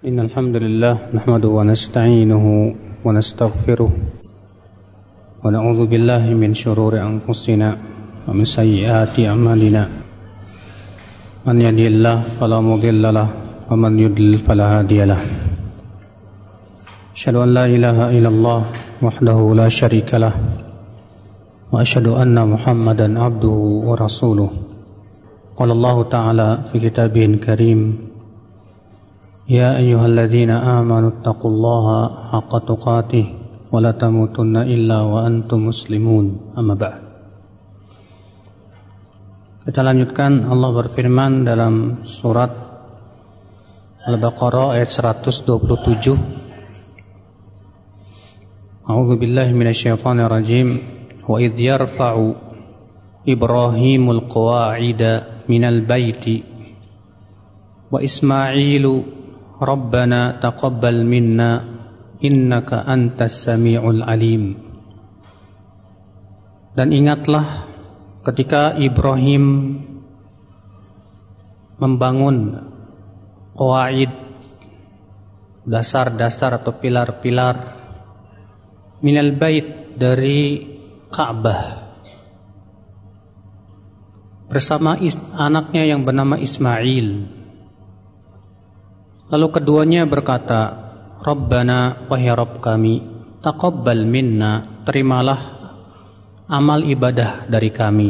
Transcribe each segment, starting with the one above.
إن الحمد لله نحمده ونستعينه ونستغفره ونعوذ بالله من شرور أنفسنا ومن سيئات أعمالنا من يهده الله فلا مضل له ومن يضلل فلا هادي له أشهد أن لا إله إلا الله وحده لا شريك له وأشهد أن محمدا عبده ورسوله قال الله تعالى في كتابه الكريم يا أيها الذين آمنوا اتقوا الله حق تقاته ولا تموتن إلا وأنتم مسلمون أما بعد. Kita lanjutkan. Allah berfirman dalam surat Al-Baqarah ayat 127. A'udzu billahi minasyaitonir rajim. Wa idh yarfa'u Ibrahimul qawa'ida minal baiti wa Ismailu Rabbana taqabbal minna innaka antas sami'ul alim. Dan ingatlah ketika Ibrahim membangun qawaid, dasar-dasar atau pilar-pilar minal bait, dari Ka'bah, bersama anaknya yang bernama Ismail. Lalu keduanya berkata, Rabbana, wahai Rabb kami, taqabbal minna, terimalah amal ibadah dari kami.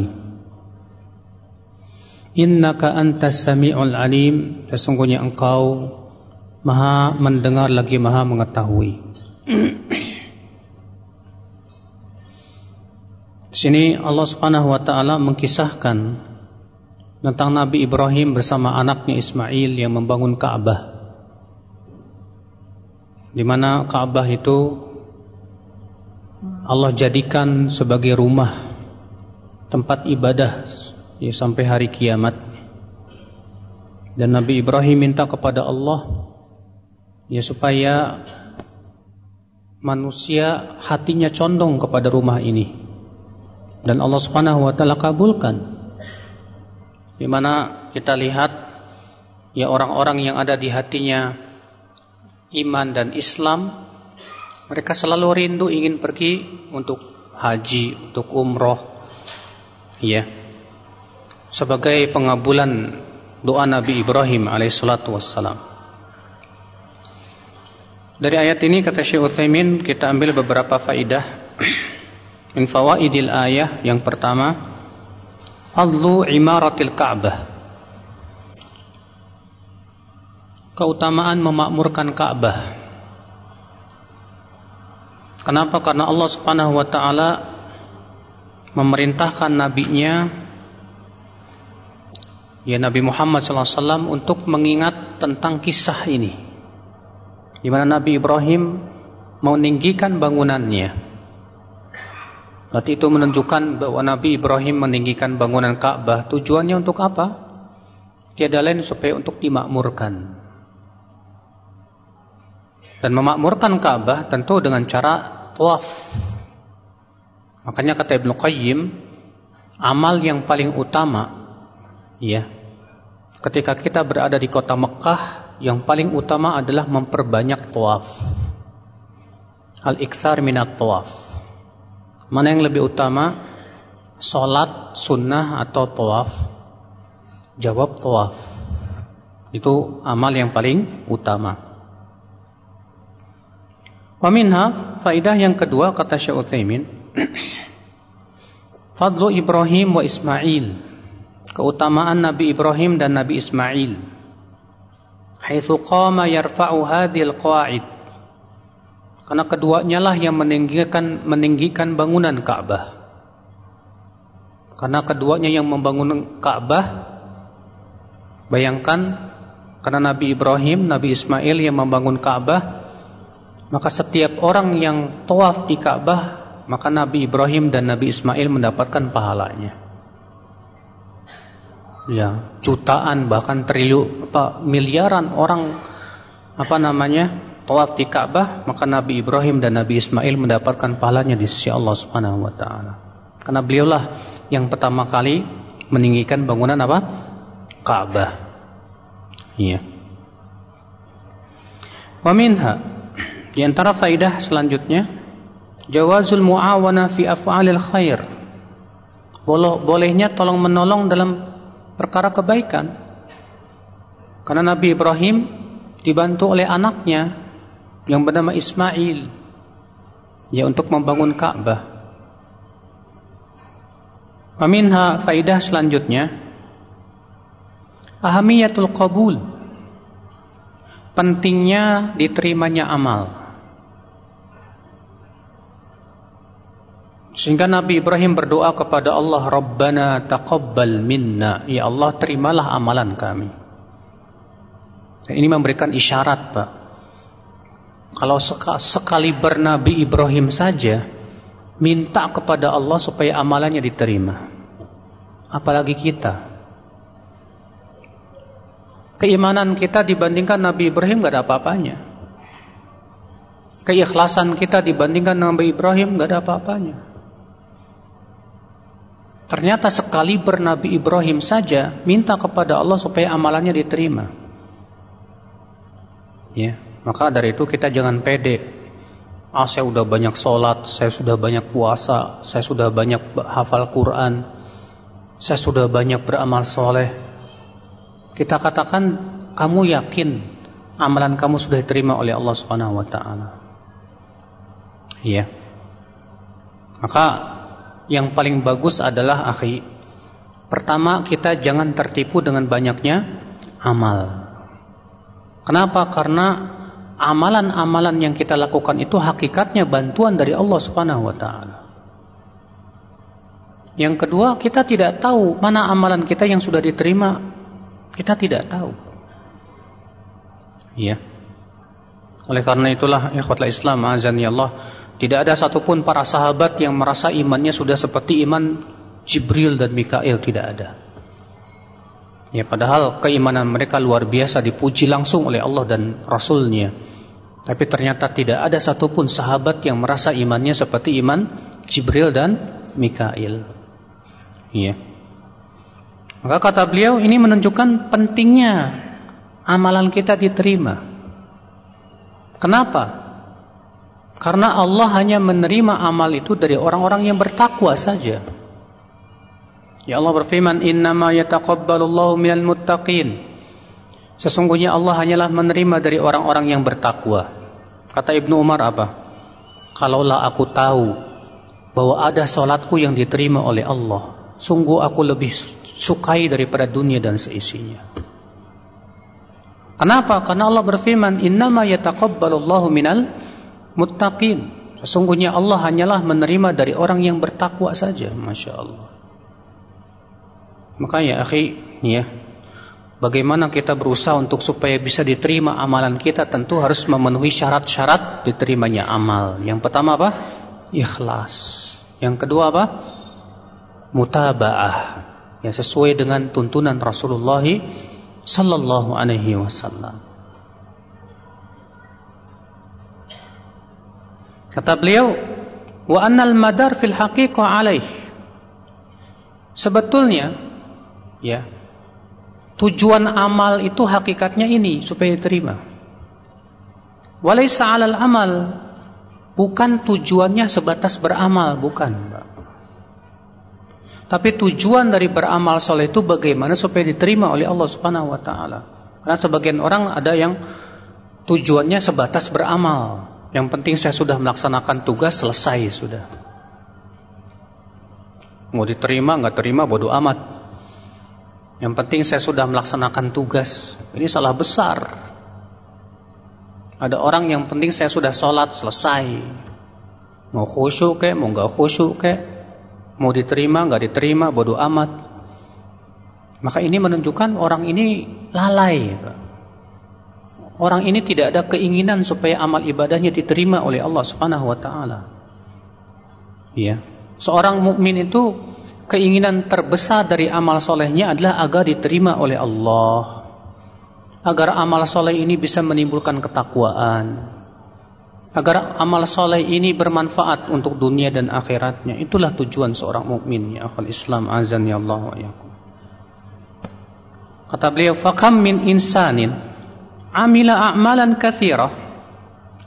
Innaka antas sami'ul alim, sesungguhnya engkau maha mendengar lagi maha mengetahui. Di sini Allah Subhanahu wa taala mengkisahkan tentang Nabi Ibrahim bersama anaknya Ismail yang membangun Ka'bah. Di mana Ka'bah itu Allah jadikan sebagai rumah, tempat ibadah ya, sampai hari kiamat. Dan Nabi Ibrahim minta kepada Allah ya supaya manusia hatinya condong kepada rumah ini. Dan Allah Subhanahu wa taala kabulkan. Di mana kita lihat ya orang-orang yang ada di hatinya iman dan Islam, mereka selalu rindu ingin pergi untuk haji, untuk umroh, ya, sebagai pengabulan doa Nabi Ibrahim alaihissalatu wassalam. Dari ayat ini kata Syekh Utsaimin kita ambil beberapa faidah. Min fawaidil ayah, yang pertama, fadlu imaratil Ka'bah, keutamaan memakmurkan Ka'bah. Kenapa? Karena Allah Subhanahu wa taala memerintahkan nabinya ya Nabi Muhammad SAW untuk mengingat tentang kisah ini, di mana Nabi Ibrahim mau meninggikan bangunannya. Berarti itu menunjukkan bahwa Nabi Ibrahim meninggikan bangunan Ka'bah tujuannya untuk apa? Tiada lain supaya untuk dimakmurkan. Dan memakmurkan Ka'bah tentu dengan cara tawaf. Makanya kata Ibnu Qayyim, amal yang paling utama ya, ketika kita berada di kota Mekah, yang paling utama adalah memperbanyak tawaf. Al-iktsar minat tawaf. Mana yang lebih utama? Salat sunnah atau tawaf? Jawab tawaf. Itu amal yang paling utama. Wa minha, faidah yang kedua kata Syekh Utsaimin, fadlu Ibrahim wa Ismail, keutamaan Nabi Ibrahim dan Nabi Ismail. Haitsu qama yarfa'u hadhil qawaid, karena keduanya lah yang meninggikan bangunan Ka'bah. Karena keduanya yang membangun Ka'bah. Bayangkan, karena Nabi Ibrahim, Nabi Ismail yang membangun Ka'bah, maka setiap orang yang tawaf di Ka'bah, maka Nabi Ibrahim dan Nabi Ismail mendapatkan pahalanya. Ya, jutaan bahkan triliun miliaran orang tawaf di Ka'bah, maka Nabi Ibrahim dan Nabi Ismail mendapatkan pahalanya di sisi Allah Subhanahu wa taala. Karena beliaulah yang pertama kali meninggikan bangunan Ka'bah. Iya. Wa minha, di antara faidah selanjutnya, jawazul muawana fi af'alil khair. Bolehnya tolong menolong dalam perkara kebaikan. Karena Nabi Ibrahim dibantu oleh anaknya yang bernama Ismail, ya, untuk membangun Ka'bah. Wa minha, faidah selanjutnya, ahamiyatul qabul, pentingnya diterimanya amal. Sehingga Nabi Ibrahim berdoa kepada Allah, Rabbana taqabbal minna, ya Allah terimalah amalan kami. Dan ini memberikan isyarat, Pak, kalau sekali bernabi Ibrahim saja minta kepada Allah supaya amalannya diterima, apalagi kita. Keimanan kita dibandingkan Nabi Ibrahim gak ada apa-apanya. Keikhlasan kita dibandingkan Nabi Ibrahim gak ada apa-apanya. Ternyata sekali bernabi Ibrahim saja minta kepada Allah supaya amalannya diterima. Ya, maka dari itu kita jangan pede. Saya sudah banyak sholat, saya sudah banyak puasa, saya sudah banyak hafal Quran, saya sudah banyak beramal soleh. Kita katakan, kamu yakin amalan kamu sudah diterima oleh Allah Subhanahu wa taala. Iya. Maka yang paling bagus adalah, akhi, pertama kita jangan tertipu dengan banyaknya amal. Kenapa? Karena amalan-amalan yang kita lakukan itu hakikatnya bantuan dari Allah Subhanahu wa taala. Yang kedua, kita tidak tahu mana amalan kita yang sudah diterima. Kita tidak tahu. Iya. Oleh karena itulah, ikhwatul Islam azani Allah, tidak ada satupun para sahabat yang merasa imannya sudah seperti iman Jibril dan Mikail, tidak ada. Ya, padahal keimanan mereka luar biasa, dipuji langsung oleh Allah dan Rasulnya. Tapi ternyata tidak ada satupun sahabat yang merasa imannya seperti iman Jibril dan Mikail. Iya. Maka kata beliau, ini menunjukkan pentingnya amalan kita diterima. Kenapa? Karena Allah hanya menerima amal itu dari orang-orang yang bertakwa saja. Ya, Allah berfirman, innama yataqabbalullahu minal muttaqin. Sesungguhnya Allah hanyalah menerima dari orang-orang yang bertakwa. Kata Ibnu Umar apa? Kalaulah aku tahu bahwa ada salatku yang diterima oleh Allah, sungguh aku lebih sukai daripada dunia dan seisinya. Kenapa? Karena Allah berfirman, innama yataqabbalullahu minal muttaqin. Sesungguhnya Allah hanyalah menerima dari orang yang bertakwa saja. Masya Allah. Makanya, akhi, ya, bagaimana kita berusaha untuk supaya bisa diterima amalan kita, tentu harus memenuhi syarat-syarat diterimanya amal. Yang pertama apa? Ikhlas. Yang kedua apa? Mutaba'ah. Ya, sesuai dengan tuntunan Rasulullah sallallahu alaihi wasallam. Kata beliau, wa annal madar fil haqiqah alaih. Sebetulnya, ya, tujuan amal itu hakikatnya ini supaya diterima. Walaysa 'alal amal, bukan tujuannya sebatas beramal, bukan. Tapi tujuan dari beramal soleh itu bagaimana supaya diterima oleh Allah Subhanahu wa taala. Karena sebagian orang ada yang tujuannya sebatas beramal. Yang penting saya sudah melaksanakan tugas, selesai sudah. Mau diterima enggak terima bodo amat. Yang penting saya sudah melaksanakan tugas. Ini salah besar. Ada orang yang penting saya sudah sholat, selesai. Mau khusyuk kek, mau enggak khusyuk kek, mau diterima enggak diterima bodo amat. Maka ini menunjukkan orang ini lalai. Orang ini tidak ada keinginan supaya amal ibadahnya diterima oleh Allah Subhanahu wa taala. Ya. Seorang mukmin itu keinginan terbesar dari amal solehnya adalah agar diterima oleh Allah, agar amal soleh ini bisa menimbulkan ketakwaan, agar amal soleh ini bermanfaat untuk dunia dan akhiratnya. Itulah tujuan seorang mukmin, ya akhul Islam azan ya Allah wa iyyakum. Kata beliau, fakam min insanin amila a'malan katsirah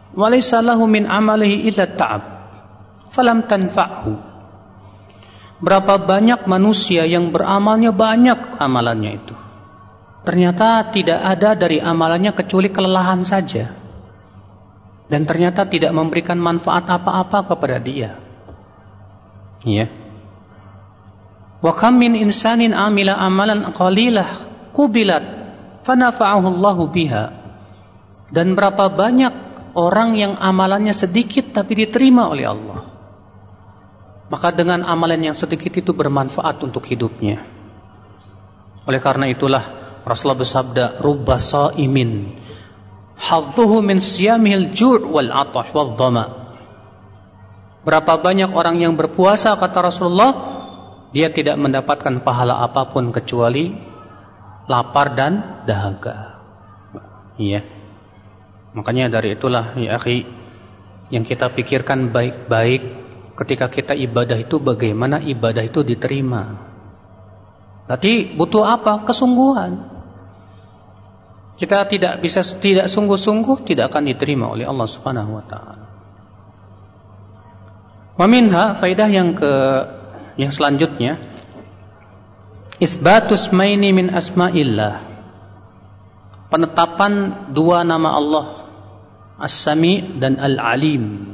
wa laysa lahu min amalihi illa ta'ab falam tanfa'hu. Berapa banyak manusia yang beramalnya banyak amalannya itu, ternyata tidak ada dari amalannya kecuali kelelahan saja, dan ternyata tidak memberikan manfaat apa-apa kepada dia. Ya. Wa kam min insanin amila amalan qalilah qubilat fanafa'ahu Allahu biha. Dan berapa banyak orang yang amalannya sedikit tapi diterima oleh Allah, maka dengan amalan yang sedikit itu bermanfaat untuk hidupnya. Oleh karena itulah Rasulullah bersabda, rubba shaimin hadzuhu min siyamihil ju' wal 'atash wal dhama. Berapa banyak orang yang berpuasa, kata Rasulullah, dia tidak mendapatkan pahala apapun kecuali lapar dan dahaga. Iya. Makanya dari itulah ya akhi, yang kita pikirkan baik-baik ketika kita ibadah itu, bagaimana ibadah itu diterima. Berarti butuh apa? Kesungguhan. Kita tidak sungguh-sungguh, tidak akan diterima oleh Allah Subhanahu wa taala. Wa minha, faedah yang selanjutnya, isbatus maini min asma'illah, penetapan dua nama Allah, As-Sami dan Al-Alim.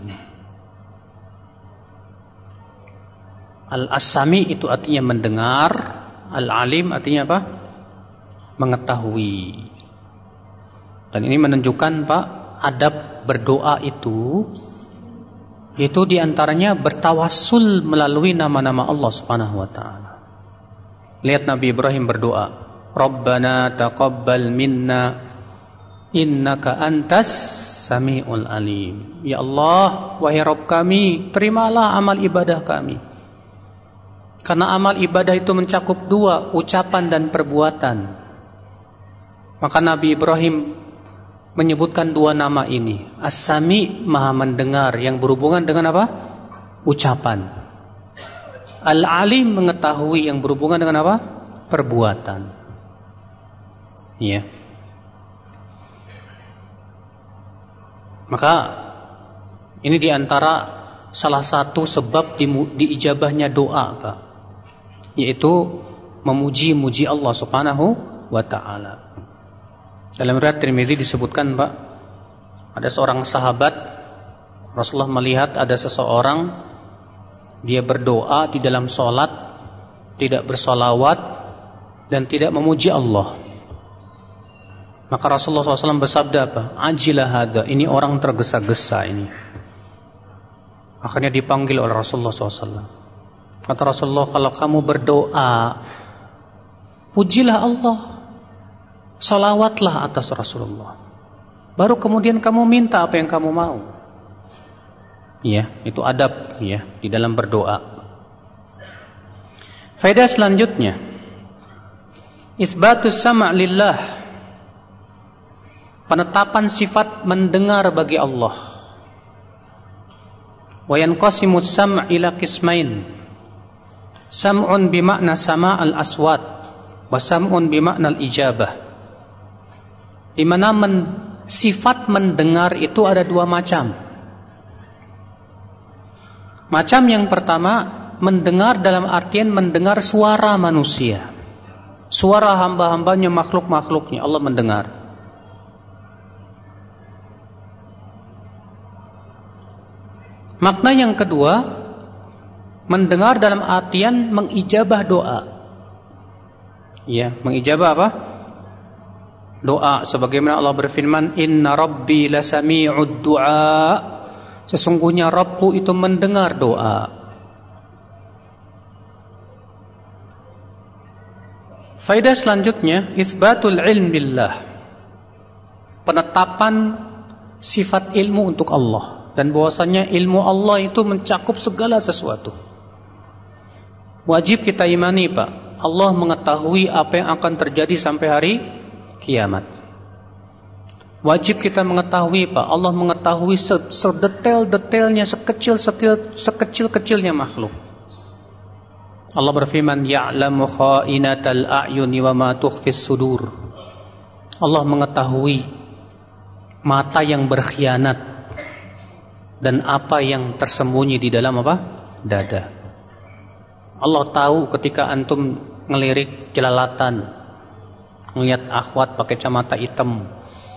Al-As-Sami itu artinya mendengar, Al-Alim artinya apa? Mengetahui. Dan ini menunjukkan Pak, adab berdoa itu diantaranya bertawassul melalui nama-nama Allah Subhanahu wa taala. Lihat Nabi Ibrahim berdoa, Rabbana taqabbal minna innaka antas sami'ul alim. Ya Allah, wahai Rabb kami, terimalah amal ibadah kami. Karena amal ibadah itu mencakup dua, ucapan dan perbuatan. Maka Nabi Ibrahim menyebutkan dua nama ini. As-Sami, maha mendengar, yang berhubungan dengan apa? Ucapan. Al-Alim, mengetahui, yang berhubungan dengan apa? Perbuatan. Iya. Maka ini diantara salah satu sebab diijabahnya doa, Pak, yaitu memuji-muji Allah Subhanahu wa taala. Dalam riwayat Tirmidzi disebutkan, Pak, ada seorang sahabat, Rasulullah melihat ada seseorang, dia berdoa di dalam sholat, tidak bersolawat dan tidak memuji Allah. Maka Rasulullah SAW bersabda apa? Ajilah hadza, ini orang tergesa-gesa ini. Akhirnya dipanggil oleh Rasulullah SAW. Kata Rasulullah, kalau kamu berdoa, pujilah Allah, salawatlah atas Rasulullah, baru kemudian kamu minta apa yang kamu mau. Iya, itu adab ya di dalam berdoa. Faedah selanjutnya, isbatus sama' lillah, penetapan sifat mendengar bagi Allah. Wa yanqasimus sam' ila qismain, sam'un bimakna sama'al aswat wa sam'un bimakna al-ijabah. Di mana sifat mendengar itu ada dua macam. Macam yang pertama, mendengar dalam artian mendengar suara manusia, suara hamba-hambanya, makhluk-makhluknya, Allah mendengar. Makna yang kedua, mendengar dalam artian mengijabah doa. Ya, mengijabah apa? Doa, sebagaimana Allah berfirman, Inna Rabbi lasami'ud du'a, sesungguhnya Rabbku itu mendengar doa. Faedah selanjutnya, isbatul ilm billah, penetapan sifat ilmu untuk Allah, dan bahwasanya ilmu Allah itu mencakup segala sesuatu. Wajib kita imani, Pak, Allah mengetahui apa yang akan terjadi sampai hari kiamat. Wajib kita mengetahui, Pak, Allah mengetahui sedetail-detailnya, sekecil-kecilnya makhluk. Allah berfirman, ya'lamu kha'inatal a'yuni wa ma tukhfis sudur. Allah mengetahui mata yang berkhianat dan apa yang tersembunyi di dalam apa? Dada. Allah tahu ketika antum ngelirik jelalatan, ngelihat akhwat pakai kacamata hitam.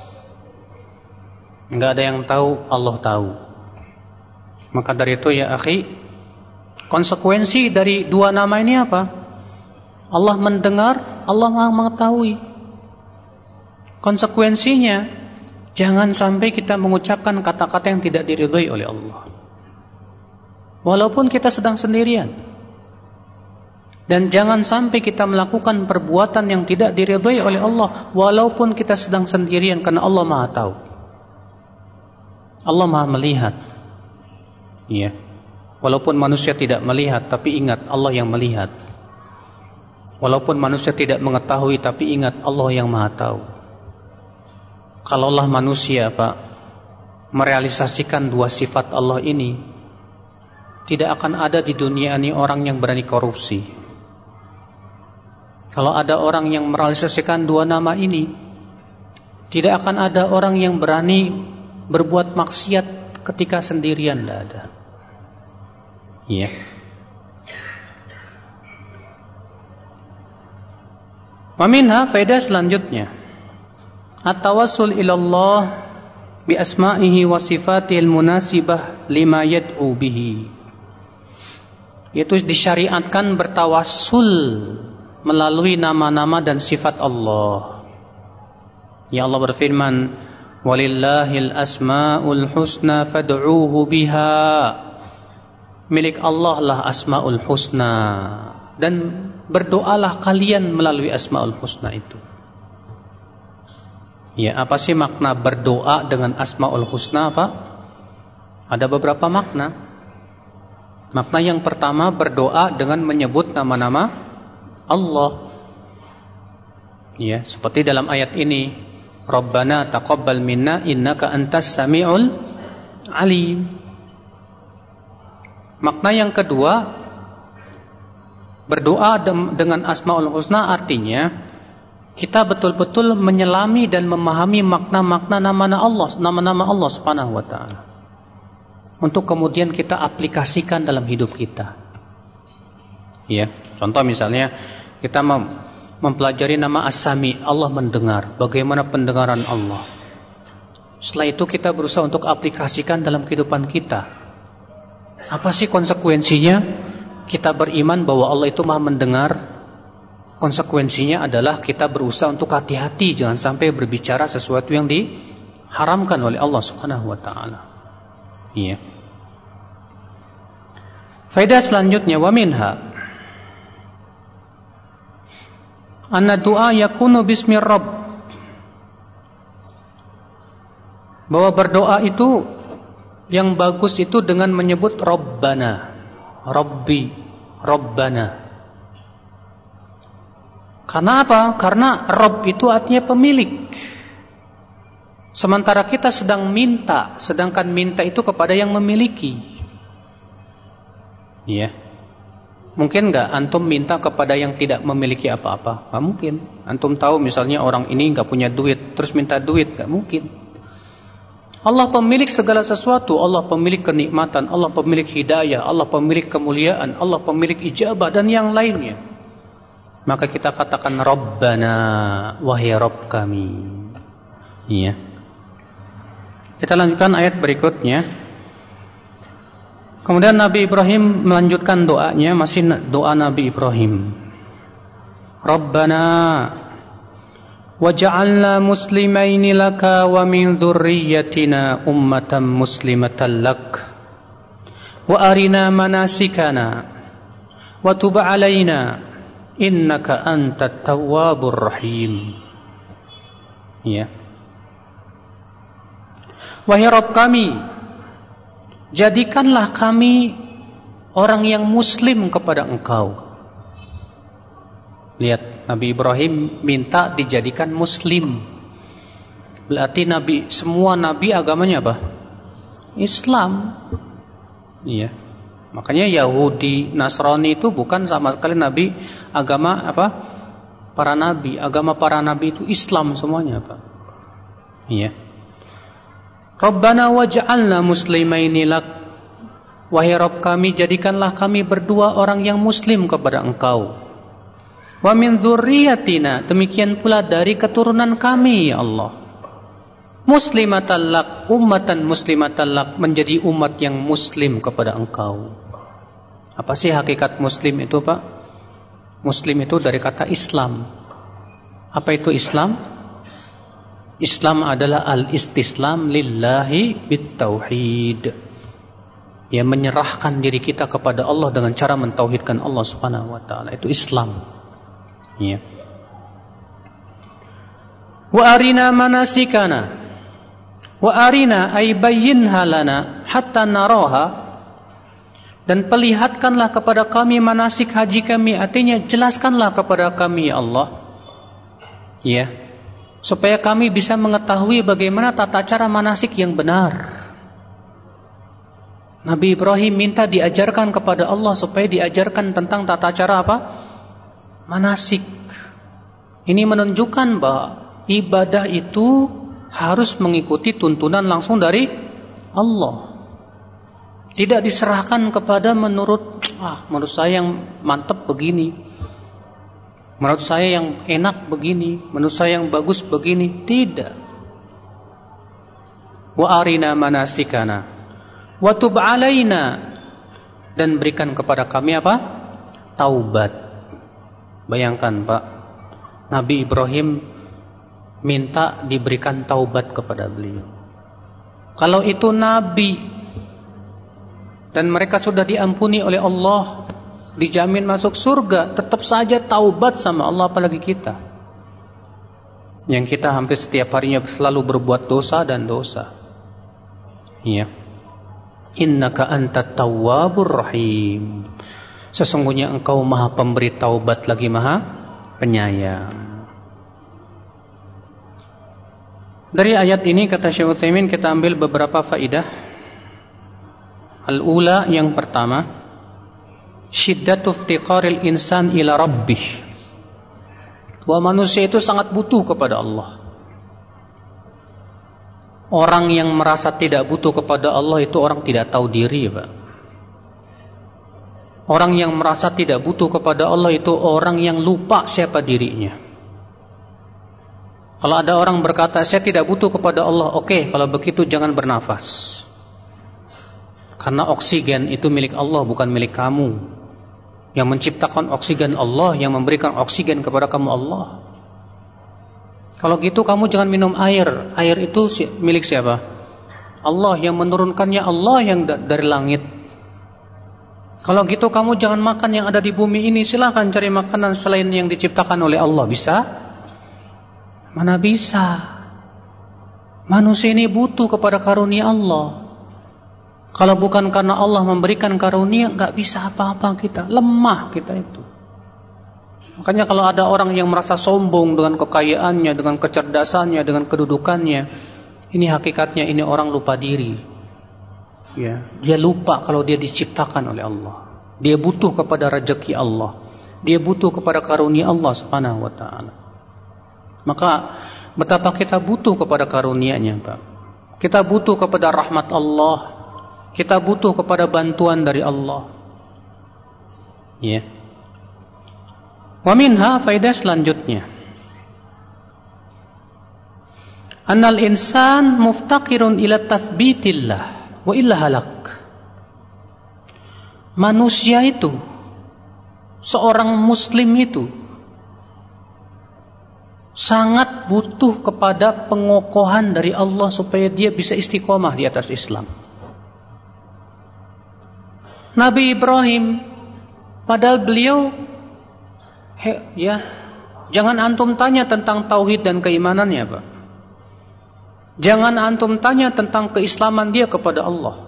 Enggak ada yang tahu, Allah tahu. Maka dari itu ya akhi, konsekuensi dari dua nama ini apa? Allah mendengar, Allah Maha mengetahui. Konsekuensinya, jangan sampai kita mengucapkan kata-kata yang tidak diridhai oleh Allah. Walaupun kita sedang sendirian. Dan jangan sampai kita melakukan perbuatan yang tidak diridhai oleh Allah walaupun kita sedang sendirian, karena Allah Maha tahu. Allah Maha melihat. Ya. Walaupun manusia tidak melihat, tapi ingat Allah yang melihat. Walaupun manusia tidak mengetahui, tapi ingat Allah yang Maha tahu. Kalaulah manusia Pak merealisasikan dua sifat Allah ini, tidak akan ada di dunia ini orang yang berani korupsi. Kalau ada orang yang merealisasikan dua nama ini, tidak akan ada orang yang berani berbuat maksiat ketika sendirian, tidak ada. Iya. Waminha faedah selanjutnya, at-tawassul ilallah bi asma'ihi wa sifatihil munasibah lima yad'u bihi. Yaitu disyariatkan bertawassul melalui nama-nama dan sifat Allah. Ya Allah berfirman, walillahil asma'ul husna fad'uuhu biha. Milik Allah lah asma'ul husna, dan berdoalah kalian melalui asma'ul husna itu. Ya, apa sih makna berdoa dengan asma'ul husna, Pak? Ada beberapa makna. Makna yang pertama, berdoa dengan menyebut nama-nama Allah. Ya, seperti dalam ayat ini, Rabbana taqabbal minna innaka antas sami'ul alim. Makna yang kedua, berdoa dengan asma'ul husna artinya kita betul-betul menyelami dan memahami makna-makna nama-nama Allah Subhanahu wa taala. Untuk kemudian kita aplikasikan dalam hidup kita. Ya, contoh misalnya kita mempelajari nama As-Sami, Allah mendengar. Bagaimana pendengaran Allah? Setelah itu kita berusaha untuk aplikasikan dalam kehidupan kita. Apa sih konsekuensinya? Kita beriman bahwa Allah itu Maha mendengar. Konsekuensinya adalah kita berusaha untuk hati-hati, jangan sampai berbicara sesuatu yang diharamkan oleh Allah Subhanahu wa taala. Iya. Faedah selanjutnya, wa minha anna du'a yakunu bismi rabb. Bahwa berdoa itu yang bagus itu dengan menyebut Rabbana, Rabbi, Rabbana. Karena apa? Karena Rabb itu artinya pemilik. Sementara kita sedang minta, sedangkan minta itu kepada yang memiliki. Iya. Mungkin enggak antum minta kepada yang tidak memiliki apa-apa? Enggak mungkin. Antum tahu misalnya orang ini enggak punya duit, terus minta duit, enggak mungkin. Allah pemilik segala sesuatu, Allah pemilik kenikmatan, Allah pemilik hidayah, Allah pemilik kemuliaan, Allah pemilik ijabah dan yang lainnya. Maka kita katakan Rabbana, wahai Rabb kami. Iya. Kita lanjutkan ayat berikutnya. Kemudian Nabi Ibrahim melanjutkan doanya, masih doa Nabi Ibrahim. Rabbana waj'alna muslimaini laka wa min dzurriyyatina ummatan muslimatan lak wa arina manasikana wa tub 'alaina innaka antat tawwabur rahim. Ya. Wahai Rabb kami, jadikanlah kami orang yang muslim kepada Engkau. Lihat, Nabi Ibrahim minta dijadikan muslim. Berarti semua nabi agamanya apa? Islam. Iya. Makanya Yahudi, Nasrani itu bukan sama sekali nabi agama apa? Para nabi, agama para nabi itu Islam semuanya, Pak. Iya. Rabbana waj'alna muslimaini lak. Wahai Rabb kami, jadikanlah kami berdua orang yang muslim kepada Engkau. Wa min dzurriyyatina, demikian pula dari keturunan kami ya Allah. Muslimatan lak, ummatan muslimatan lak, menjadi umat yang muslim kepada Engkau. Apa sih hakikat muslim itu, Pak? Muslim itu dari kata Islam. Apa itu Islam? Islam adalah al-istislam lillahi bit-tauhid. Ya, menyerahkan diri kita kepada Allah dengan cara mentauhidkan Allah Subhanahu wa taala. Itu Islam. Ya. Wa arina manasikana. Wa arina ay bayyinha lana hatta naraha. Dan perlihatkanlah kepada kami manasik haji kami, artinya jelaskanlah kepada kami ya Allah. Ya. Supaya kami bisa mengetahui bagaimana tata cara manasik yang benar. Nabi Ibrahim minta diajarkan kepada Allah supaya diajarkan tentang tata cara apa? Manasik. Ini menunjukkan bahwa ibadah itu harus mengikuti tuntunan langsung dari Allah. Tidak diserahkan kepada menurut saya yang mantap begini, menurut saya yang enak begini, menurut saya yang bagus begini. Tidak. Wa arina manasikana wa tub alaina, dan berikan kepada kami apa? Taubat. Bayangkan Pak, Nabi Ibrahim minta diberikan taubat kepada beliau. Kalau itu Nabi dan mereka sudah diampuni oleh Allah, dijamin masuk surga, tetap saja taubat sama Allah, apalagi kita yang kita hampir setiap harinya selalu berbuat dosa dan dosa. Iya. Innaka antat tawwabur rahim. Sesungguhnya Engkau Maha Pemberi taubat lagi Maha Penyayang. Dari ayat ini kata Syekh Utsaimin kita ambil beberapa faidah. Al-ula, yang pertama, syiddatu iftiqaril insan ila rabbih. Bahwa manusia itu sangat butuh kepada Allah. Orang yang merasa tidak butuh kepada Allah itu orang tidak tahu diri, Pak. Orang yang merasa tidak butuh kepada Allah itu orang yang lupa siapa dirinya. Kalau ada orang berkata saya tidak butuh kepada Allah, oke, kalau begitu jangan bernafas. Karena oksigen itu milik Allah, bukan milik kamu. Yang menciptakan oksigen Allah, yang memberikan oksigen kepada kamu Allah. Kalau gitu kamu jangan minum air. Air itu milik siapa? Allah, yang menurunkannya Allah yang dari langit. Kalau gitu kamu jangan makan yang ada di bumi ini. Silahkan cari makanan selain yang diciptakan oleh Allah. Bisa? Mana bisa? Manusia ini butuh kepada karunia Allah. Kalau bukan karena Allah memberikan karunia, gak bisa apa-apa kita. Lemah kita itu. Makanya kalau ada orang yang merasa sombong dengan kekayaannya, dengan kecerdasannya, dengan kedudukannya, ini hakikatnya ini orang lupa diri. Ya, dia lupa kalau dia diciptakan oleh Allah. Dia butuh kepada rezeki Allah. Dia butuh kepada karunia Allah Subhanahu wa taala. Maka betapa kita butuh kepada karunia-Nya, Pak. Kita butuh kepada rahmat Allah. Kita butuh kepada bantuan dari Allah. Ya. Wa minha, faidah selanjutnya, annal insan muftaqirun ila tathbitillah wa illa halak. Manusia itu, seorang muslim itu sangat butuh kepada pengokohan dari Allah supaya dia bisa istiqomah di atas Islam. Nabi Ibrahim, padahal beliau jangan antum tanya tentang tauhid dan keimanannya, Pak. Jangan antum tanya tentang keislaman dia kepada Allah.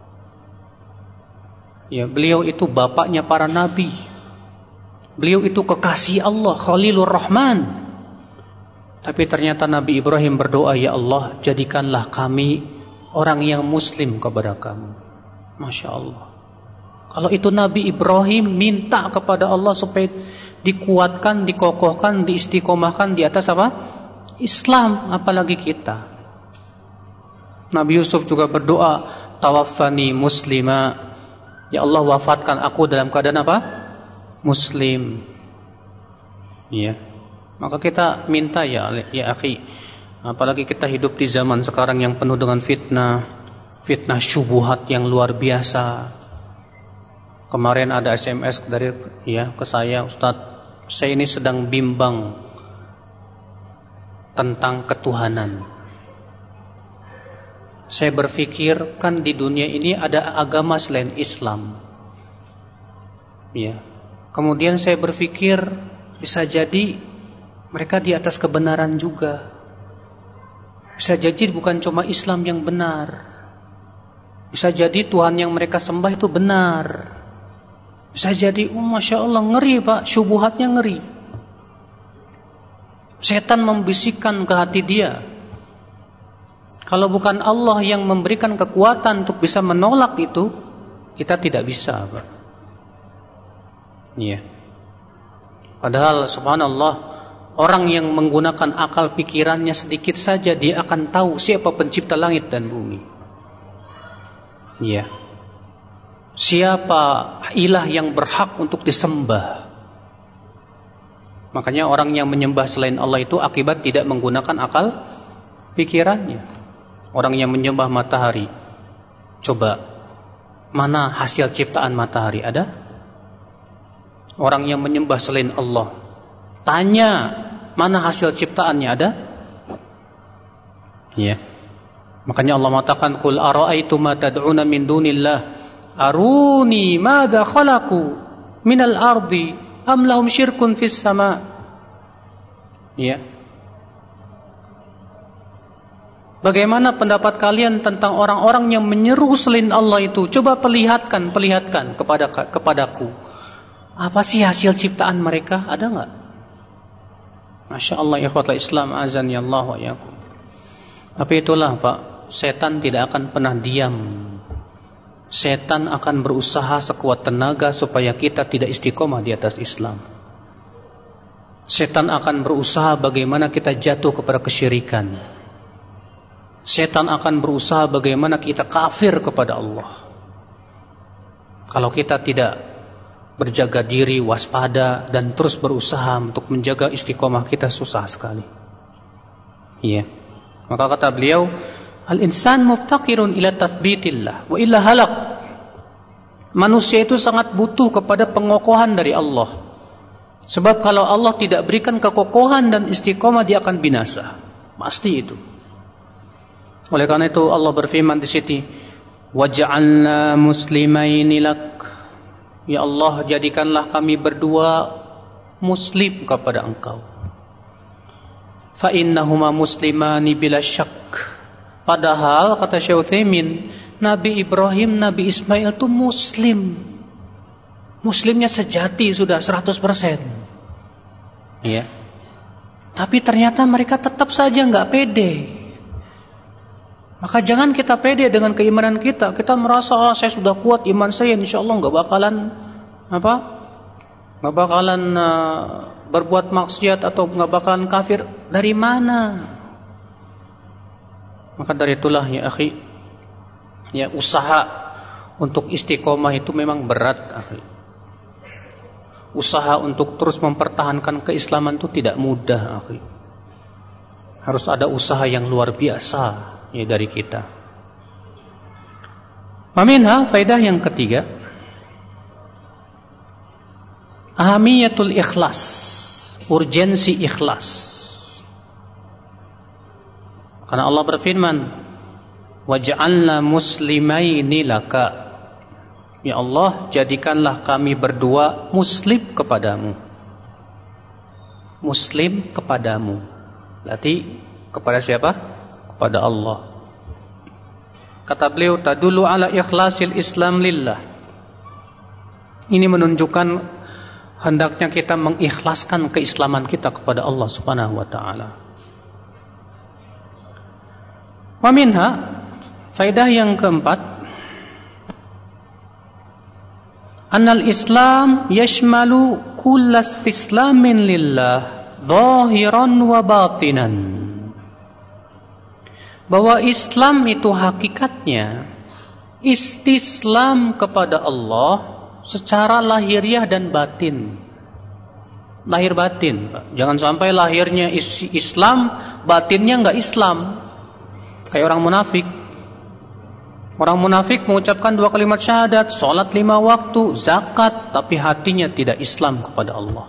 Ya, beliau itu bapaknya para nabi. Beliau itu kekasih Allah, Khalilur Rahman. Tapi ternyata Nabi Ibrahim berdoa, ya Allah, jadikanlah kami orang yang muslim kepada kamu. Masya Allah. Kalau itu Nabi Ibrahim minta kepada Allah supaya dikuatkan, dikokohkan, diistiqomahkan di atas apa? Islam, apalagi kita. Nabi Yusuf juga berdoa, tawaffani muslima, ya Allah wafatkan aku dalam keadaan apa? Muslim. Ya. Maka kita minta ya akhi, apalagi kita hidup di zaman sekarang yang penuh dengan fitnah syubhat yang luar biasa. Kemarin ada SMS ke saya, Ustaz, saya ini sedang bimbang tentang ketuhanan. Saya berpikir kan di dunia ini ada agama selain Islam. Ya. Kemudian saya berpikir bisa jadi mereka di atas kebenaran juga. Bisa jadi bukan cuma Islam yang benar. Bisa jadi Tuhan yang mereka sembah itu benar. Bisa jadi, Masya Allah, ngeri Pak, syubhatnya ngeri. Setan membisikkan ke hati dia. Kalau bukan Allah yang memberikan kekuatan untuk bisa menolak itu, kita tidak bisa, Pak. Iya. Padahal subhanallah, orang yang menggunakan akal pikirannya sedikit saja, dia akan tahu siapa pencipta langit dan bumi. Iya. Siapa ilah yang berhak untuk disembah. Makanya orang yang menyembah selain Allah itu akibat tidak menggunakan akal pikirannya. Orang yang menyembah matahari, coba mana hasil ciptaan matahari ada? Orang yang menyembah selain Allah, tanya mana hasil ciptaannya ada? Ya. Makanya Allah mengatakan, "Qul ara'aytum ma tad'una min dunillah aruni madza khalaqu minal ardi am lahum syirkun fis sama." Ya. Bagaimana pendapat kalian tentang orang-orang yang menyeru selain Allah itu? Coba perlihatkan kepadaku. Apa sih hasil ciptaan mereka? Ada enggak? Masya Allah, ikhwatul Islam, azan ya Allah wa yakum. Tapi itulah Pak, setan tidak akan pernah diam. Setan akan berusaha sekuat tenaga supaya kita tidak istiqomah di atas Islam. Setan akan berusaha bagaimana kita jatuh kepada kesyirikan. Setan akan berusaha bagaimana kita kafir kepada Allah. Kalau kita tidak berjaga diri, waspada, dan terus berusaha untuk menjaga istiqomah, kita susah sekali. Iya. Maka kata beliau, al-insan muftaqirun ila tathbitillah wa illa halak. Manusia itu sangat butuh kepada pengokohan dari Allah. Sebab kalau Allah tidak berikan kekokohan dan istiqomah, dia akan binasa. Pasti itu. Oleh karena itu Allah berfirman di sini, waj'alna muslimaini lak. Ya Allah, jadikanlah kami berdua muslim kepada Engkau. Fa innahuma muslimani bila syak. Padahal kata Syekh Utsaimin, Nabi Ibrahim, Nabi Ismail itu muslim. Muslimnya sejati sudah 100%. Ya. Tapi ternyata mereka tetap saja enggak pede. Maka jangan kita pede dengan keimanan kita. Kita merasa saya sudah kuat iman saya, insya Allah nggak bakalan berbuat maksiat atau nggak bakalan kafir. Dari mana? Maka dari itulah ya akhi, ya usaha untuk istiqomah itu memang berat, akhi. Usaha untuk terus mempertahankan keislaman itu tidak mudah, akhi. Harus ada usaha yang luar biasa dari kita. Maminha, faedah yang ketiga, ahamiyatul ikhlas, urgensi ikhlas. Karena Allah berfirman, waj'alna muslimaini laka. Ya Allah, jadikanlah kami berdua muslim kepadamu. Muslim kepadamu. Berarti kepada siapa? Kepada Allah. Kata beliau, tadullu ala ikhlasil Islam lillah. Ini menunjukkan hendaknya kita mengikhlaskan keislaman kita kepada Allah Subhanahu wa taala. Wa minha, faedah yang keempat, annal Islam yashmalu kull istislamin lillah zahiran wa batinan. bahwa Islam itu hakikatnya istislam kepada Allah secara lahiriah dan batin. Lahir batin, Pak. Jangan sampai lahirnya Islam, batinnya enggak Islam. Kayak orang munafik. Orang munafik mengucapkan 2 kalimat syahadat, sholat 5 waktu, zakat, tapi hatinya tidak Islam kepada Allah.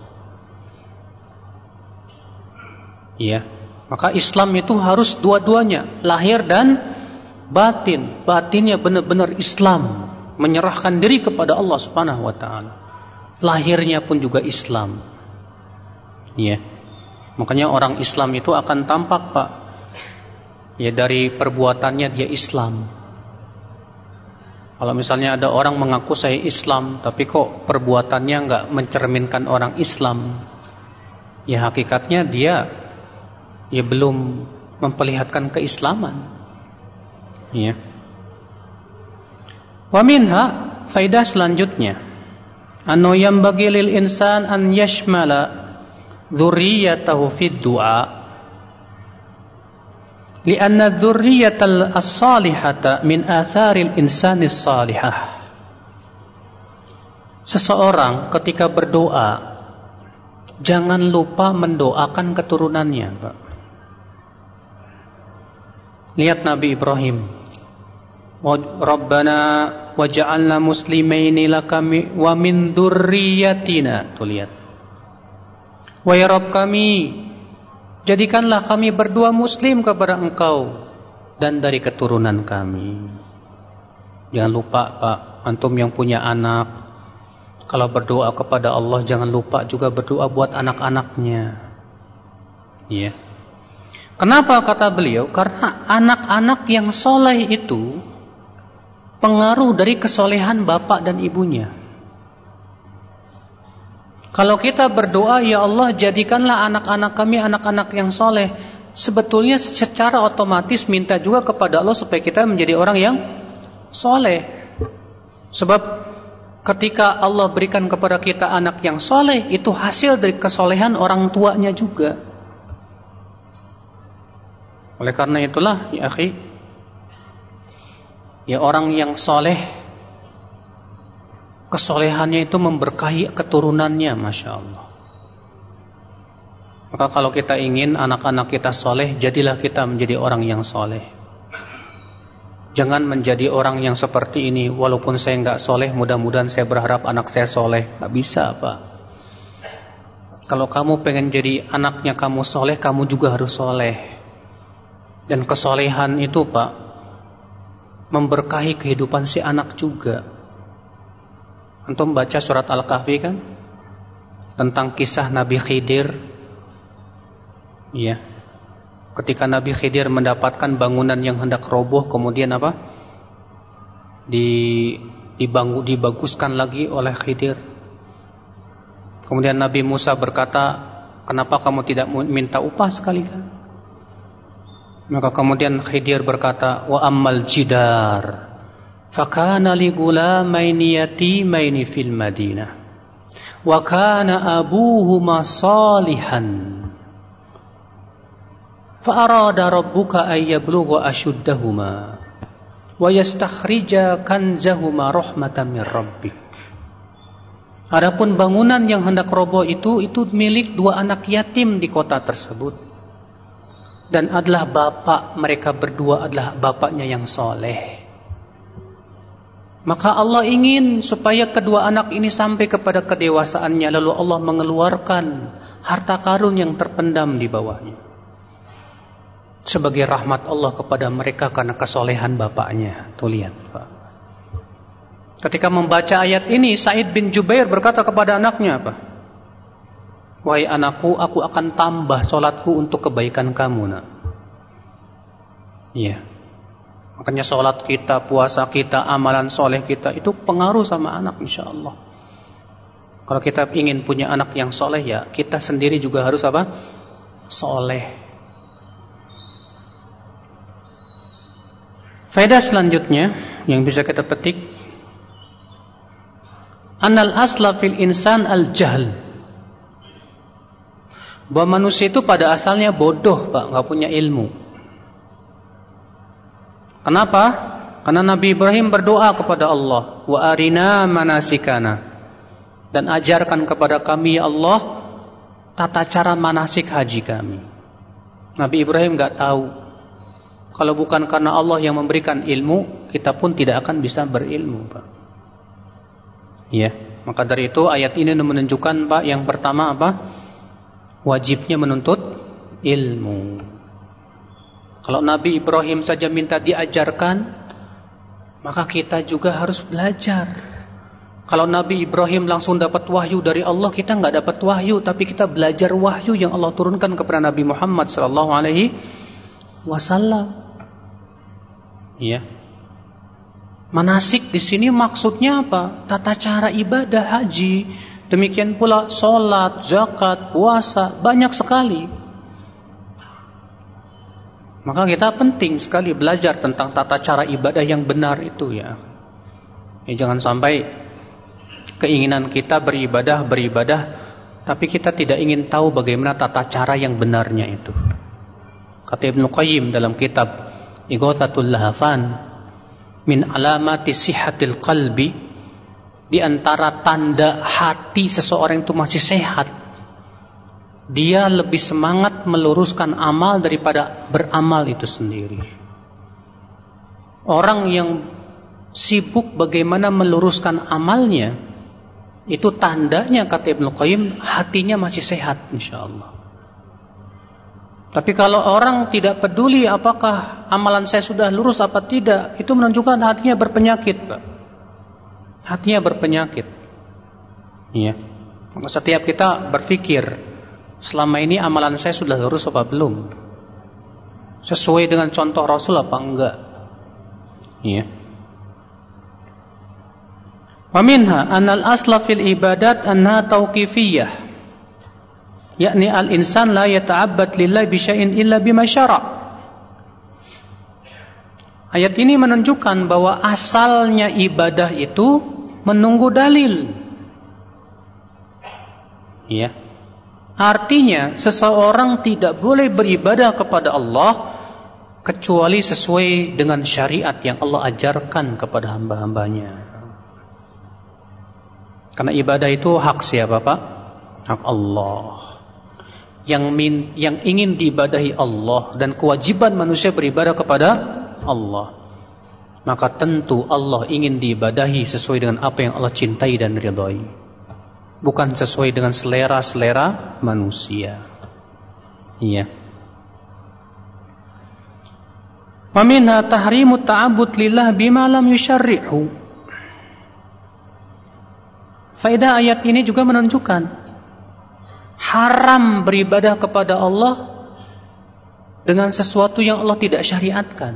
Iya. Maka Islam itu harus dua-duanya, lahir dan batin. Batinnya benar-benar Islam, menyerahkan diri kepada Allah Subhanahu wa taala. Lahirnya pun juga Islam. Iya. Makanya orang Islam itu akan tampak, Pak. Ya, dari perbuatannya dia Islam. Kalau misalnya ada orang mengaku saya Islam, tapi kok perbuatannya enggak mencerminkan orang Islam, ya hakikatnya dia belum memperlihatkan keislaman. Ya. Wa minha, faidah selanjutnya, anna yanbaghi lil insan an yashmala dzurriyyatahu fid du'a, lianna dzurriyyatal as-salihata min atharil insanis salihah. Seseorang ketika berdoa jangan lupa mendoakan keturunannya, Pak. Lihat Nabi Ibrahim, Rabbana waj'alna muslimaini laka wa min dzurriyyatina. Tuh lihat. Wahai Rabb kami, jadikanlah kami berdua muslim kepada Engkau dan dari keturunan kami. Jangan lupa, Pak, antum yang punya anak, kalau berdoa kepada Allah jangan lupa juga berdoa buat anak-anaknya. Iya. Kenapa kata beliau? Karena anak-anak yang soleh itu pengaruh dari kesolehan bapak dan ibunya. Kalau kita berdoa, ya Allah jadikanlah anak-anak kami anak-anak yang soleh, sebetulnya secara otomatis minta juga kepada Allah supaya kita menjadi orang yang soleh. Sebab ketika Allah berikan kepada kita anak yang soleh, itu hasil dari kesolehan orang tuanya juga. Oleh karena itulah, ya akhi, ya orang yang soleh, kesolehannya itu memberkahi keturunannya, Masya Allah. Maka kalau kita ingin anak-anak kita soleh, jadilah kita menjadi orang yang soleh. Jangan menjadi orang yang seperti ini, walaupun saya nggak soleh, mudah-mudahan saya berharap anak saya soleh. Nggak bisa, Pak. Kalau kamu pengen jadi anaknya kamu soleh, kamu juga harus soleh. Dan kesolehan itu, Pak, memberkahi kehidupan si anak juga. Antum baca surat Al-Kahfi kan? Tentang kisah Nabi Khidir. Iya. Ketika Nabi Khidir mendapatkan bangunan yang hendak roboh, kemudian apa? Dibaguskan lagi oleh Khidir. Kemudian Nabi Musa berkata, kenapa kamu tidak minta upah sekali kan? Maka kemudian Khidir berkata, wa ammal jidar fakana li gulamaini yatimaini fil Madinah wa kana abuhuma salihan fa arada rabbuka ay yablugha ashuddahuma wa yastakhrija kanzahuma rahmatan min rabbik. Adapun bangunan yang hendak roboh itu milik 2 anak yatim di kota tersebut. Dan adalah bapak mereka berdua adalah bapaknya yang soleh. Maka Allah ingin supaya kedua anak ini sampai kepada kedewasaannya, lalu Allah mengeluarkan harta karun yang terpendam di bawahnya sebagai rahmat Allah kepada mereka karena kesolehan bapaknya. Tuh lihat, Pak. Ketika membaca ayat ini, Sa'id bin Jubair berkata kepada anaknya apa? Wahai anakku, aku akan tambah solatku untuk kebaikan kamu, nak. Iya. Makanya solat kita, puasa kita, amalan soleh kita itu pengaruh sama anak, insya Allah. Kalau kita ingin punya anak yang soleh, ya kita sendiri juga harus apa? Soleh. Faedah selanjutnya yang bisa kita petik, Anal asla fil insan al-jahl. Bahwa manusia itu pada asalnya bodoh, Pak, nggak punya ilmu. Kenapa? Karena Nabi Ibrahim berdoa kepada Allah, wa arina manasikana, dan ajarkan kepada kami ya Allah tata cara manasik haji kami. Nabi Ibrahim enggak tahu. Kalau bukan karena Allah yang memberikan ilmu, kita pun tidak akan bisa berilmu, Pak. Ya, maka dari itu ayat ini menunjukkan, Pak, yang pertama apa? Wajibnya menuntut ilmu. Kalau Nabi Ibrahim saja minta diajarkan, maka kita juga harus belajar. Kalau Nabi Ibrahim langsung dapat wahyu dari Allah, kita nggak dapat wahyu, tapi kita belajar wahyu yang Allah turunkan kepada Nabi Muhammad SAW. Ya. Manasik di sini maksudnya apa? Tata cara ibadah haji. Demikian pula sholat, zakat, puasa, banyak sekali. Maka kita penting sekali belajar tentang tata cara ibadah yang benar itu ya. Jangan sampai keinginan kita beribadah, tapi kita tidak ingin tahu bagaimana tata cara yang benarnya itu. Kata Ibnu Qayyim dalam kitab Ighatsatul Lahafan, min alamati sihhatil qalbi, di antara tanda hati seseorang itu masih sehat, dia lebih semangat meluruskan amal daripada beramal itu sendiri. Orang yang sibuk bagaimana meluruskan amalnya, itu tandanya kata Ibnu Qayyim hatinya masih sehat insyaallah. Tapi kalau orang tidak peduli apakah amalan saya sudah lurus apa tidak, itu menunjukkan hatinya berpenyakit, Pak. Hatinya berpenyakit. Iya. Maka setiap kita berpikir, selama ini amalan saya sudah lurus apa belum? Sesuai dengan contoh Rasul apa enggak? Iya. Wa minha anal asla fil ibadat anha tauqifiyah. Yakni al-insan la yata'abbad lillahi bi syai'in illa bima syara'. Ayat ini menunjukkan bahwa asalnya ibadah itu menunggu dalil. Ya. Artinya seseorang tidak boleh beribadah kepada Allah kecuali sesuai dengan syariat yang Allah ajarkan kepada hamba-hambanya. Karena ibadah itu hak siapa, Pak? Hak Allah. Yang ingin diibadahi Allah dan kewajiban manusia beribadah kepada Allah, maka tentu Allah ingin diibadahi sesuai dengan apa yang Allah cintai dan ridhai, bukan sesuai dengan selera-selera manusia. Iya. Wa minha tahrimu ta'abbud lillah bima lam yusyarri'hu. Faedah ayat ini juga menunjukkan haram beribadah kepada Allah dengan sesuatu yang Allah tidak syariatkan.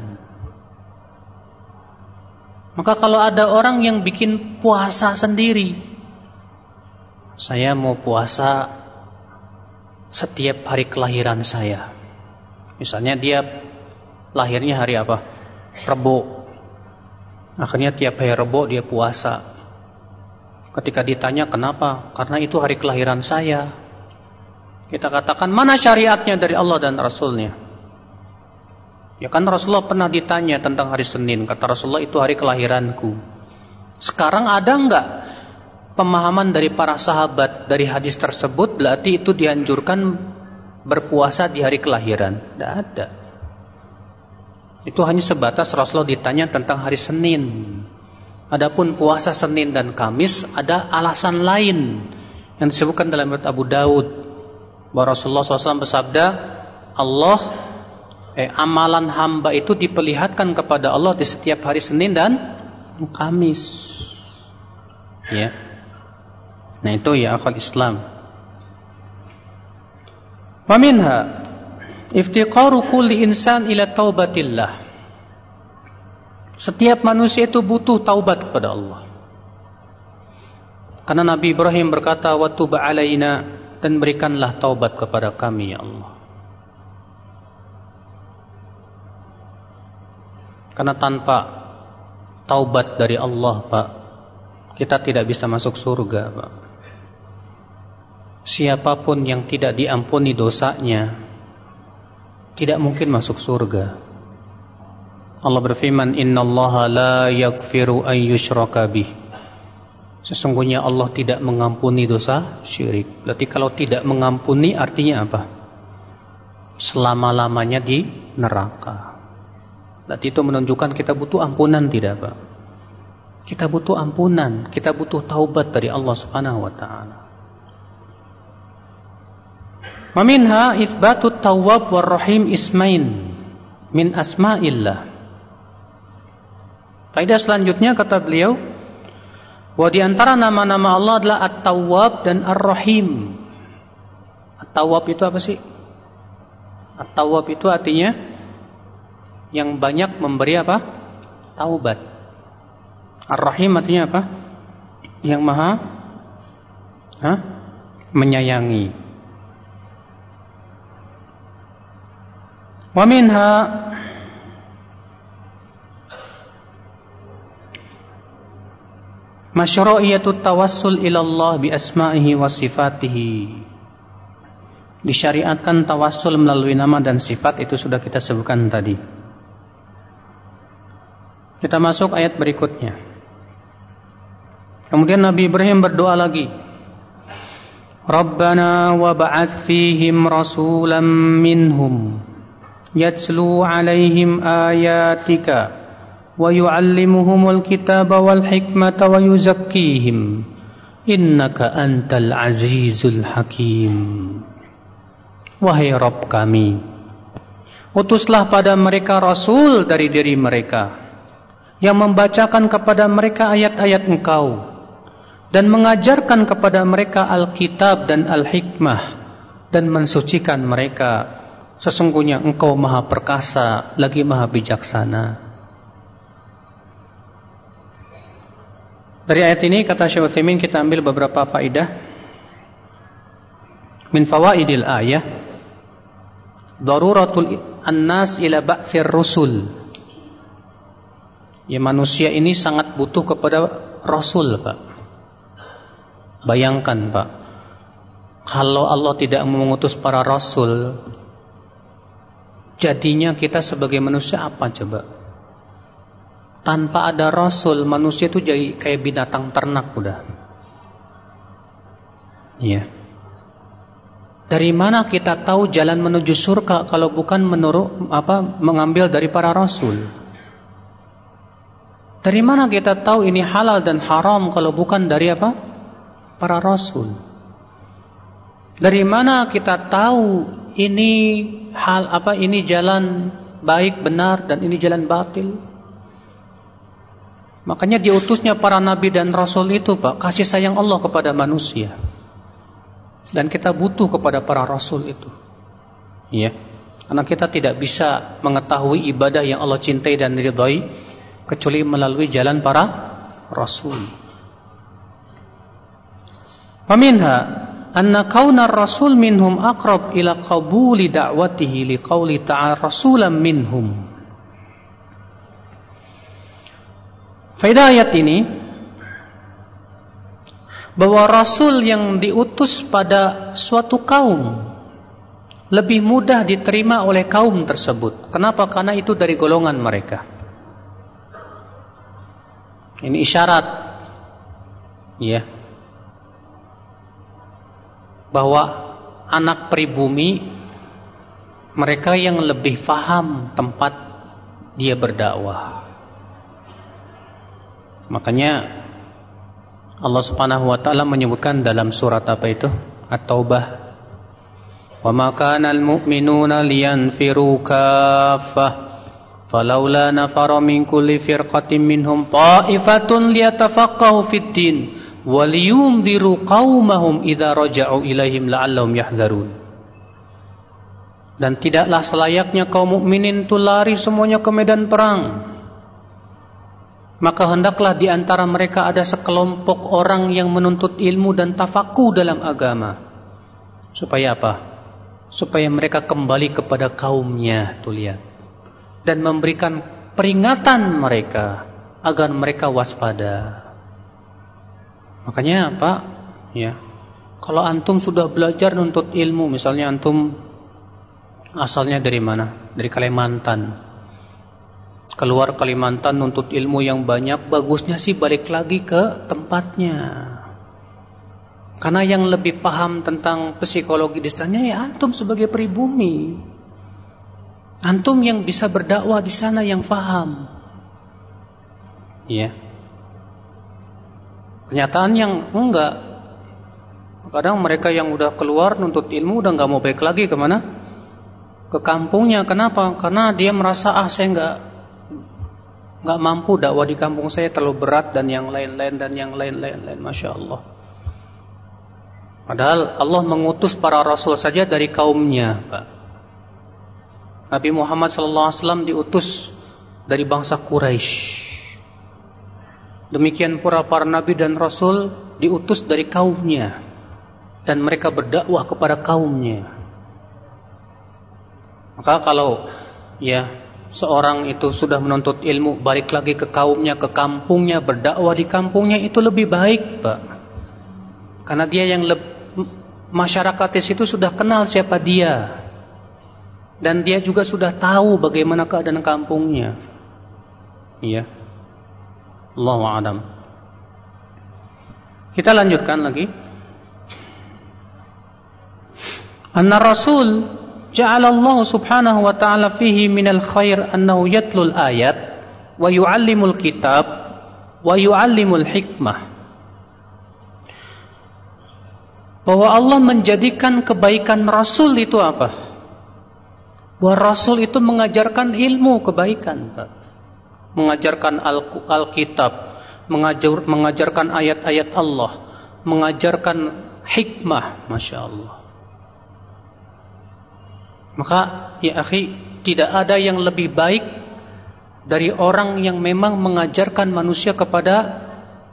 Maka kalau ada orang yang bikin puasa sendiri, saya mau puasa setiap hari kelahiran saya. Misalnya dia lahirnya hari apa? Rebo. Akhirnya tiap hari Rebo dia puasa. Ketika ditanya kenapa? Karena itu hari kelahiran saya. Kita katakan mana syariatnya dari Allah dan Rasulnya? Ya kan Rasulullah pernah ditanya tentang hari Senin. Kata Rasulullah itu hari kelahiranku. Sekarang ada enggak pemahaman dari para sahabat dari hadis tersebut berarti itu dianjurkan berpuasa di hari kelahiran? Tidak ada. Itu hanya sebatas Rasulullah ditanya tentang hari Senin. Adapun puasa Senin dan Kamis ada alasan lain yang disebutkan dalam riwayat Abu Daud. Bahwa Rasulullah SAW bersabda, amalan hamba itu diperlihatkan kepada Allah di setiap hari Senin dan Kamis. Ya. Nah itu ya akhwat Islam. Wa minha iftiqaru kulli insan ila taubatillah. Setiap manusia itu butuh taubat kepada Allah. Karena Nabi Ibrahim berkata, wa tub alaina, dan berikanlah taubat kepada kami ya Allah. Karena tanpa taubat dari Allah, Pak, kita tidak bisa masuk surga, Pak. Siapapun yang tidak diampuni dosanya tidak mungkin masuk surga. Allah berfirman, innallaha la yaghfiru an yushraka bih. Sesungguhnya Allah tidak mengampuni dosa syirik. Berarti kalau tidak mengampuni artinya apa? Selama-lamanya di neraka. Berarti itu menunjukkan kita butuh ampunan, tidak Pak? Kita butuh ampunan, kita butuh taubat dari Allah Subhanahu wa taala. Wa minha itsbatut tawwab war rahim ismain min asma'illah. Faedah selanjutnya kata beliau, bahwa di antara nama-nama Allah adalah At-Tawwab dan Ar-Rahim. At-Tawwab itu apa sih? At-Tawwab itu artinya yang banyak memberi apa? Taubat. Ar-Rahim artinya apa? Yang maha menyayangi. Wa minha masyru'iyatut tawassul ilallah bi asma'ihi wa sifatihi. Disyariatkan tawassul melalui nama dan sifat, itu sudah kita sebutkan tadi. Kita masuk ayat berikutnya. Kemudian Nabi Ibrahim berdoa lagi. Rabbana wa ba'ath fihim rasulan minhum yatslu 'alaihim ayatika wa yu'allimuhumul kitaba wal hikmata wa yuzakkihim innaka antal azizul hakim. Wahai Rabb kami, utuslah pada mereka rasul dari diri mereka yang membacakan kepada mereka ayat-ayat Engkau dan mengajarkan kepada mereka Alkitab dan Al-Hikmah dan mensucikan mereka. Sesungguhnya Engkau maha perkasa lagi maha bijaksana. Dari ayat ini kata Syekh Utsaimin kita ambil beberapa faedah. Min fawaidil ayah daruratul annas ila ba'tsir rusul. Ya, manusia ini sangat butuh kepada rasul, Pak. Bayangkan, Pak, kalau Allah tidak mengutus para rasul, jadinya kita sebagai manusia apa coba? Tanpa ada rasul, manusia itu jadi kayak binatang ternak udah. Iya. Dari mana kita tahu jalan menuju surga kalau bukan mengambil dari para rasul? Dari mana kita tahu ini halal dan haram kalau bukan dari apa? Para rasul. Dari mana kita tahu ini ini jalan baik benar dan ini jalan batil? Makanya diutusnya para nabi dan rasul itu, Pak, kasih sayang Allah kepada manusia. Dan kita butuh kepada para rasul itu. Iya. Karena kita tidak bisa mengetahui ibadah yang Allah cintai dan ridhai kecuali melalui jalan para rasul. Wa minha anna kauna rasul minhum aqrab ila qabuli da'watihi liqauli ta'ala rasulan minhum. Faedah ayat ini bahwa rasul yang diutus pada suatu kaum lebih mudah diterima oleh kaum tersebut. Kenapa? Karena itu dari golongan mereka. Ini isyarat, ya, bahwa anak pribumi mereka yang lebih faham tempat dia berdakwah. Makanya Allah Subhanahu wa taala menyebutkan dalam surat apa itu? At-Taubah. Wa ma kana al-mu'minuna liyanfiru kaffah falaula nafara min kulli firqatin minhum ta'ifatun liyatafaqahu fid din wa liyunziru qaumahum idza raja'u ilaihim la'allahum yahdharun. Dan tidaklah selayaknya kaum mukminin itu lari semuanya ke medan perang. Maka hendaklah di antara mereka ada sekelompok orang yang menuntut ilmu dan tafakuh dalam agama. Supaya apa? Supaya mereka kembali kepada kaumnya, tuh lihat. Dan memberikan peringatan mereka agar mereka waspada. Makanya Pak, ya, kalau antum sudah belajar nuntut ilmu, misalnya antum asalnya dari mana? Dari Kalimantan. keluar Kalimantan nuntut ilmu yang banyak, bagusnya sih balik lagi ke tempatnya. Karena yang lebih paham tentang psikologi di sana ya antum sebagai pribumi. Antum yang bisa berdakwah di sana yang paham. Ya. Kenyataan yang enggak. Kadang mereka yang udah keluar nuntut ilmu udah enggak mau balik lagi kemana? Ke kampungnya. Kenapa? Karena dia merasa saya enggak mampu dakwah di kampung saya terlalu berat dan yang lain-lain. Masya Allah. Padahal Allah mengutus para rasul saja dari kaumnya, Pak. Nabi Muhammad SAW diutus dari bangsa Quraisy. Demikian pula para nabi dan rasul diutus dari kaumnya dan mereka berdakwah kepada kaumnya. Maka kalau seorang itu sudah menuntut ilmu, balik lagi ke kaumnya, ke kampungnya, berdakwah di kampungnya, itu lebih baik, Pak. Karena dia yang masyarakat di situ sudah kenal siapa dia. Dan dia juga sudah tahu bagaimana keadaan kampungnya. Iya. Allahu a'lam. Kita lanjutkan lagi. Anna Rasul ja'ala Allah subhanahu wa ta'ala fihi minal khair annahu yatlul ayat wa yu'allimul kitab wa yu'allimul hikmah. Bahwa Allah menjadikan kebaikan Rasul itu apa? Bahwa Rasul itu mengajarkan ilmu kebaikan, Pak. Mengajarkan Alkitab, mengajarkan ayat-ayat Allah, mengajarkan hikmah, Masya Allah. Maka ya akhi, tidak ada yang lebih baik dari orang yang memang mengajak manusia kepada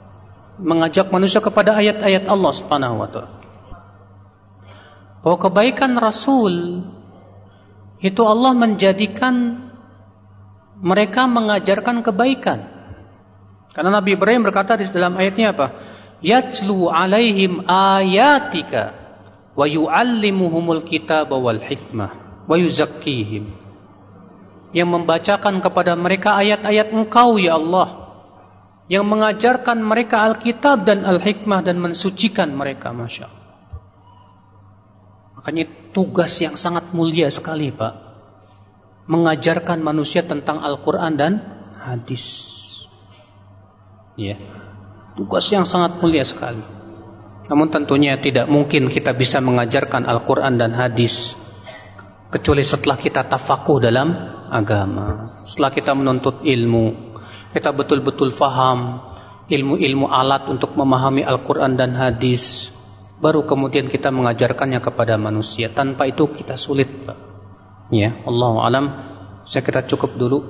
ayat-ayat Allah Subhanahu wa ta'ala. Bahwa kebaikan Rasul itu Allah menjadikan mereka mengajarkan kebaikan. Karena Nabi Ibrahim berkata di dalam ayatnya apa? Yatlu alaihim ayatika wa yu'allimuhumul kitaba wal hikmah wa yuzakkihim. Yang membacakan kepada mereka ayat-ayat Engkau ya Allah, yang mengajarkan mereka Alkitab dan Al-Hikmah dan mensucikan mereka, Masya Allah. Makanya tugas yang sangat mulia sekali, Pak, mengajarkan manusia tentang Al-Quran dan hadis. Ya, tugas yang sangat mulia sekali. Namun tentunya tidak mungkin kita bisa mengajarkan Al-Quran dan hadis kecuali setelah kita tafakuh dalam agama. Setelah kita menuntut ilmu, kita betul-betul faham ilmu-ilmu alat untuk memahami Al-Quran dan hadis, baru kemudian kita mengajarkannya kepada manusia. Tanpa itu kita sulit, Pak. Ya, Allahu a'lam. Saya kira cukup dulu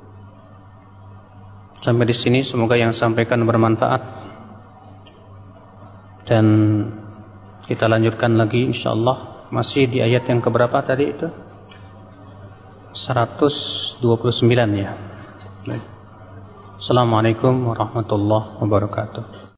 sampai di sini. Semoga yang sampaikan bermanfaat. Dan kita lanjutkan lagi insyaallah. Masih di ayat yang keberapa tadi itu? 129 ya. Assalamualaikum warahmatullahi wabarakatuh.